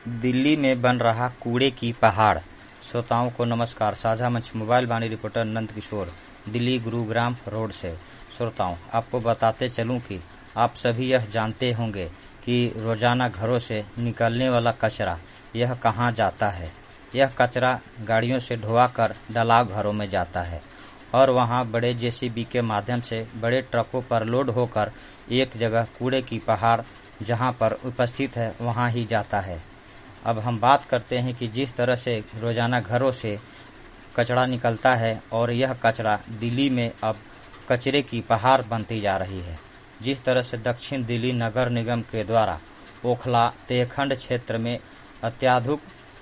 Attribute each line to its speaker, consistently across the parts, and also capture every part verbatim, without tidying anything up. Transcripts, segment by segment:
Speaker 1: दिल्ली में बन रहा कूड़े की पहाड़। श्रोताओं को नमस्कार। Sajha Manch mobile Vani reporter Nand Kishore, Delhi Gurugram road से। श्रोताओं, आपको बताते चलूं कि आप सभी यह जानते होंगे कि रोजाना घरों से निकलने वाला कचरा यह कहां जाता है। यह कचरा गाड़ियों से ढोवाकर डलाव घरों में जाता है और वहां बड़े जेसीबी के माध्यम से बड़े ट्रकों पर लोड होकर एक जगह कूड़े की पहाड़ जहां पर उपस्थित है वहां ही जाता है। अब हम बात करते हैं कि जिस तरह से रोजाना घरों से कचरा निकलता है और यह कचरा दिल्ली में अब कचरे की पहाड़ बनती जा रही है। जिस तरह से दक्षिण दिल्ली नगर निगम के द्वारा ओखला तेहखंड क्षेत्र में अत्याधुनिक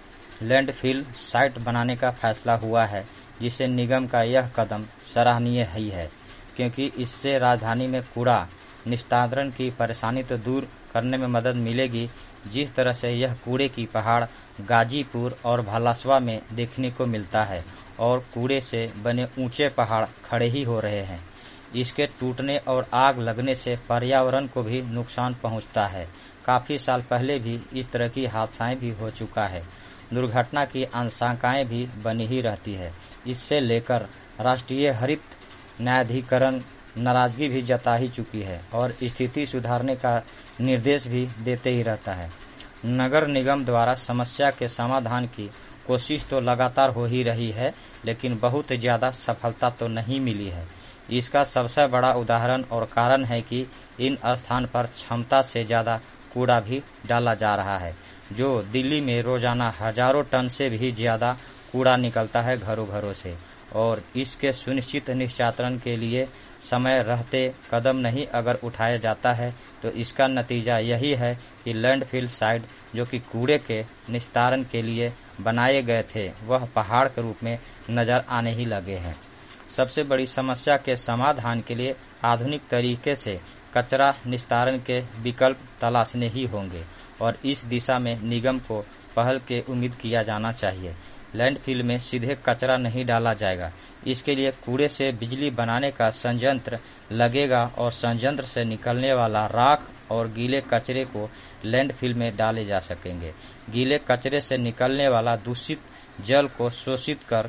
Speaker 1: लैंडफिल साइट बनाने का फैसला हुआ है, जिसे निगम का यह कदम सराहनीय ही है, क्योंकि इससे राजधानी में कूड़ा निस्तारण की परेशानी तो दूर करने में मदद मिलेगी। जिस तरह से यह कूड़े की पहाड़ गाजीपुर और भालासवा में देखने को मिलता है और कूड़े से बने ऊंचे पहाड़ खड़े ही हो रहे हैं। इसके टूटने और आग लगने से पर्यावरण को भी नुकसान पहुंचता है। काफी साल पहले भी इस तरह की हादसाएं भी हो चुका है। दुर्घटना की आशंकाएं भी बनी ही रहती है। इससे लेकर राष्ट्रीय हरित न्यायाधिकरण नाराजगी भी जता ही चुकी है और स्थिति सुधारने का निर्देश भी देते ही रहता है। नगर निगम द्वारा समस्या के समाधान की कोशिश तो लगातार हो ही रही है, लेकिन बहुत ज्यादा सफलता तो नहीं मिली है। इसका सबसे बड़ा उदाहरण और कारण है कि इन स्थान पर क्षमता से ज्यादा कूड़ा भी डाला जा रहा है। जो दिल्ली में रोजाना हजारों टन से भी ज्यादा कूड़ा निकलता है घरों घरों से, और इसके सुनिश्चित निस्तारण के लिए समय रहते कदम नहीं अगर उठाया जाता है तो इसका नतीजा यही है कि लैंडफिल साइट जो कि कूड़े के निस्तारण के लिए बनाए गए थे वह पहाड़ के रूप में नजर आने ही लगे हैं। सबसे बड़ी समस्या के समाधान के लिए आधुनिक तरीके से कचरा निस्तारण के विकल्प तलाशने ही होंगे और इस दिशा में निगम को पहल के उम्मीद किया जाना चाहिए। लैंडफिल में सीधे कचरा नहीं डाला जाएगा। इसके लिए कूड़े से बिजली बनाने का संयंत्र लगेगा और संयंत्र से निकलने वाला राख और गीले कचरे को लैंडफिल में डाले जा सकेंगे। गीले कचरे से निकलने वाला दूषित जल को शोषित कर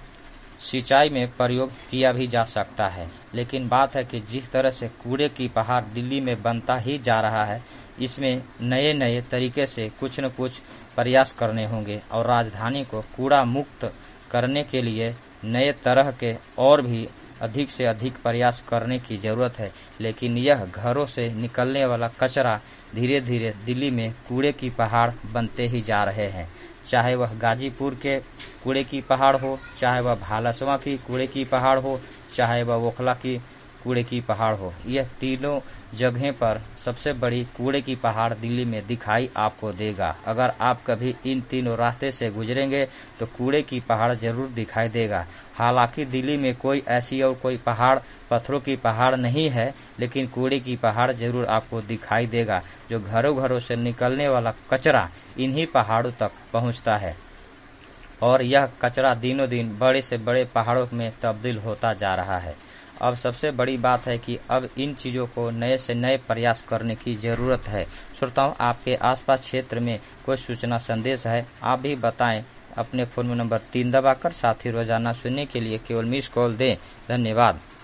Speaker 1: सिंचाई में प्रयोग किया भी जा सकता है। लेकिन बात है कि जिस तरह से कूड़े की पहाड़ दिल्ली में बनता ही जा रहा है, इसमें नए नए तरीके से कुछ न कुछ प्रयास करने होंगे और राजधानी को कूड़ा मुक्त करने के लिए नए तरह के और भी अधिक से अधिक प्रयास करने की जरूरत है। लेकिन यह घरों से निकलने वाला कचरा धीरे धीरे दिल्ली में कूड़े की पहाड़ बनते ही जा रहे हैं। चाहे वह गाजीपुर के कूड़े की पहाड़ हो, चाहे वह भालासवा की कूड़े की पहाड़ हो, चाहे वह ओखला की कूड़े की पहाड़ हो, यह तीनों जगह पर सबसे बड़ी कूड़े की पहाड़ दिल्ली में दिखाई आपको देगा। अगर आप कभी इन तीनों रास्ते से गुजरेंगे तो कूड़े की पहाड़ जरूर दिखाई देगा। हालांकि दिल्ली में कोई ऐसी और कोई पहाड़ पत्थरों की पहाड़ नहीं है, लेकिन कूड़े की पहाड़ जरूर आपको दिखाई देगा। जो घरों घरों से निकलने वाला कचरा इन्हीं पहाड़ों तक पहुँचता है और यह कचरा दिनों दिन बड़े से बड़े पहाड़ों में तब्दील होता जा रहा है। अब सबसे बड़ी बात है कि अब इन चीजों को नए से नए प्रयास करने की जरूरत है। श्रोताओं, आपके आसपास क्षेत्र में कोई सूचना संदेश है, आप भी बताएं। अपने फोन में नंबर तीन दबाकर साथ ही रोजाना सुनने के लिए केवल मिस कॉल दें। धन्यवाद।